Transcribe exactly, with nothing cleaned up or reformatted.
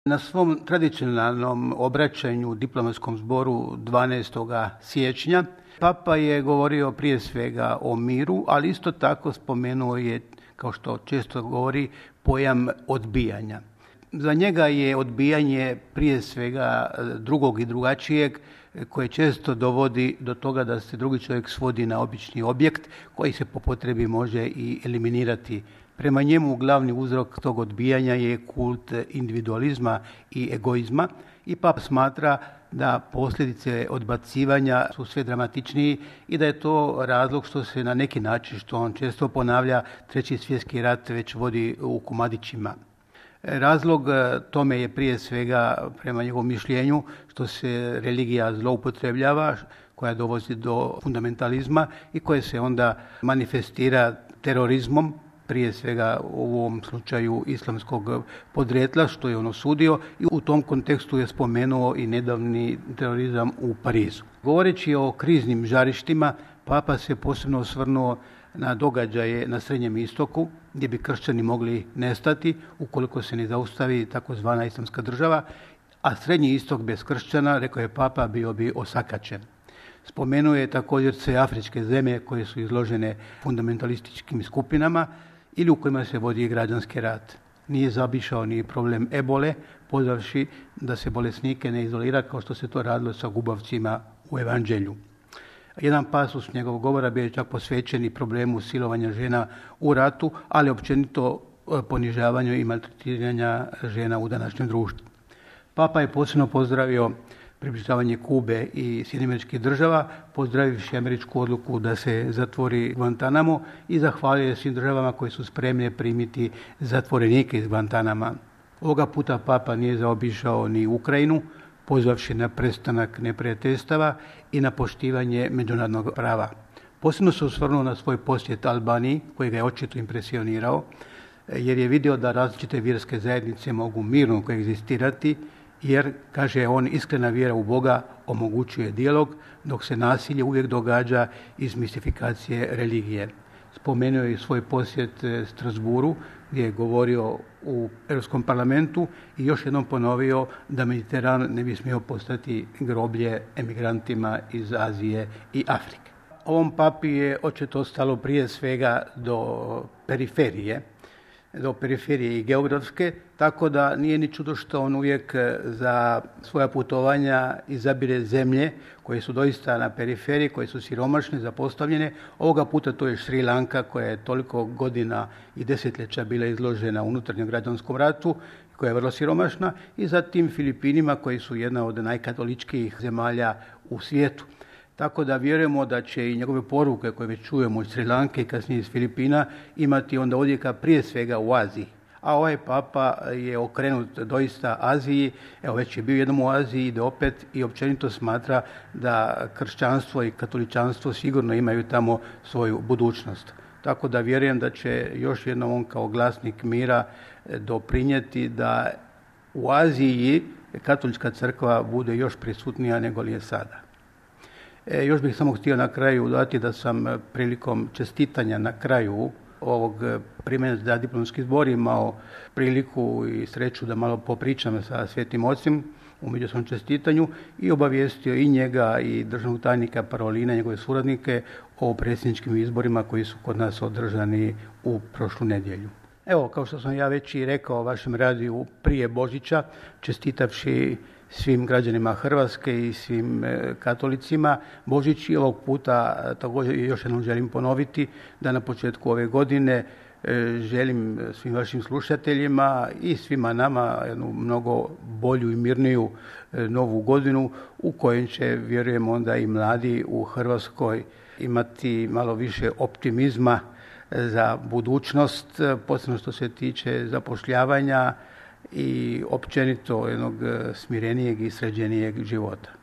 Na svom tradicionalnom obraćanju diplomatskom zboru dvanaestog siječnja Papa je govorio prije svega o miru, ali isto tako spomenuo je, kao što često govori, pojam odbijanja. Za njega je odbijanje prije svega drugog i drugačijeg, koje često dovodi do toga da se drugi čovjek svodi na obični objekt koji se po potrebi može i eliminirati. Prema njemu glavni uzrok tog odbijanja je kult individualizma i egoizma i Papa smatra da posljedice odbacivanja su sve dramatičniji i da je to razlog što se na neki način, što on često ponavlja, treći svjetski rat već vodi u komadićima. Razlog tome je prije svega, prema njegovom mišljenju, što se religija zloupotrebljava, koja dovodi do fundamentalizma i koje se onda manifestira terorizmom, prije svega u ovom slučaju islamskog podrijetla, što je on osudio i u tom kontekstu je spomenuo i nedavni terorizam u Parizu. Govoreći o kriznim žarištima, Papa se posebno osvrnuo na događaje na Srednjem istoku, gdje bi kršćani mogli nestati ukoliko se ne zaustavi takozvana islamska država, a Srednji istok bez kršćana, rekao je Papa, bio bi osakaćen. Spomenuo je također sve afričke zemlje koje su izložene fundamentalističkim skupinama ili u kojima se vodi građanski rat. Nije zaobišao ni problem ebole, pozvavši da se bolesnike ne izolira kao što se to radilo sa gubavcima u Evanđelju. Jedan pasus njegovog govora bio je čak posvećen i problemu silovanja žena u ratu, ali općenito ponižavanju i maltretiranja žena u današnjem društvu. Papa je posebno pozdravio približavanje Kube i Sjedinjenih Američkih Država, pozdravivši američku odluku da se zatvori Guantanamo i zahvalio svim državama koje su spremne primiti zatvorenike iz Guantanama. Ovoga puta Papa nije zaobišao ni Ukrajinu, pozvavši na prestanak neprijateljstava i na poštivanje međunarodnog prava. Posebno se osvrnuo na svoj posjet Albaniji, koji ga je očito impresionirao, jer je vidio da različite vjerske zajednice mogu mirno koegzistirati, jer, kaže on, iskrena vjera u Boga omogućuje dijalog, dok se nasilje uvijek događa iz mistifikacije religije. Spomenuo je i svoj posjet Strasburu, gdje je govorio u Europskom parlamentu i još jednom ponovio da Mediteran ne bi smio postati groblje emigrantima iz Azije i Afrike. Ovom papi je očito stalo prije svega do periferije, do periferije i geografske, tako da nije ni čudo što on uvijek za svoja putovanja izabire zemlje koje su doista na periferiji, koje su siromašne, zapostavljene. Ovoga puta to je Šri Lanka, koja je toliko godina i desetljeća bila izložena unutarnjem građanskom ratu, koja je vrlo siromašna, i zatim Filipinima, koji su jedna od najkatoličkijih zemalja u svijetu. Tako da vjerujemo da će i njegove poruke koje već čujemo iz Sri Lanke i kasnije iz Filipina imati onda odjeka prije svega u Aziji. A ovaj papa je okrenut doista Aziji, evo već je bio jednom u Aziji, ide opet i općenito smatra da kršćanstvo i katoličanstvo sigurno imaju tamo svoju budućnost. Tako da vjerujem da će još jednom on kao glasnik mira doprinijeti da u Aziji katolička crkva bude još prisutnija nego li je sada. E, još bih samo htio na kraju dodati da sam prilikom čestitanja na kraju ovog primanja za diplomatski zbor imao priliku i sreću da malo popričam sa Svetim Ocem u međusobnom čestitanju i obavijestio i njega i državnog tajnika Parolina, njegove suradnike, o predsjedničkim izborima koji su kod nas održani u prošlu nedjelju. Evo, kao što sam ja već i rekao vašem radiju prije Božića, čestitavši svim građanima Hrvatske i svim katolicima Božić, i ovog puta također još jednom želim ponoviti da na početku ove godine želim svim vašim slušateljima i svima nama jednu mnogo bolju i mirniju novu godinu u kojoj će, vjerujem, onda i mladi u Hrvatskoj imati malo više optimizma za budućnost, posebno što se tiče zapošljavanja i općenito jednog smirenijeg i sređenijeg života.